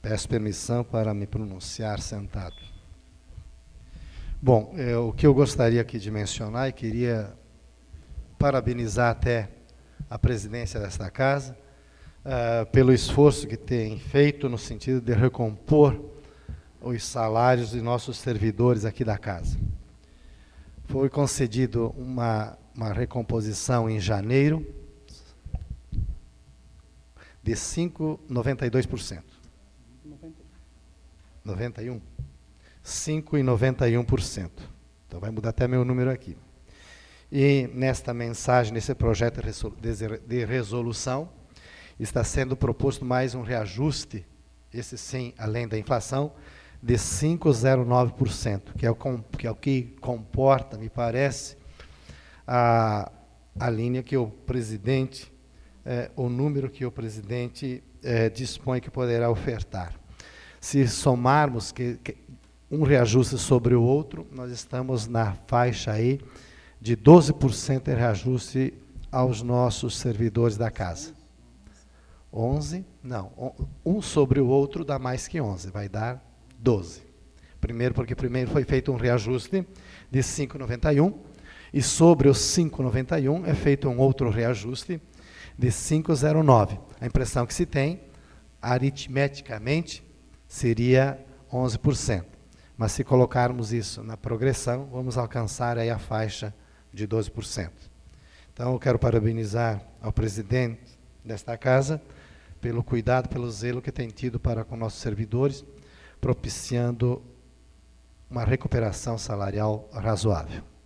Peço permissão para me pronunciar sentado. Bom, o que eu gostaria aqui de mencionar, e queria parabenizar até a presidência desta casa, pelo esforço que tem feito no sentido de recompor os salários de nossos servidores aqui da casa. Foi concedido uma recomposição em janeiro de 5,92%. 91%. 5,91%. Então vai mudar até meu número aqui. E nesta mensagem, nesse projeto de resolução, está sendo proposto mais um reajuste, esse sim, além da inflação, de 5,09%, que é o que comporta, me parece, a linha que o presidente, o número que o presidente dispõe que poderá ofertar. Se somarmos um reajuste sobre o outro, nós estamos na faixa aí de 12% de reajuste aos nossos servidores da casa. 11? Não, um sobre o outro dá mais que 11, vai dar 12. Primeiro, porque primeiro foi feito um reajuste de 5,91, e sobre os 5,91 é feito um outro reajuste de 5,09. A impressão que se tem, aritmeticamente, seria 11%. Mas se colocarmos isso na progressão, vamos alcançar aí a faixa de 12%. Então, eu quero parabenizar ao presidente desta casa pelo cuidado, pelo zelo que tem tido para com nossos servidores, propiciando uma recuperação salarial razoável.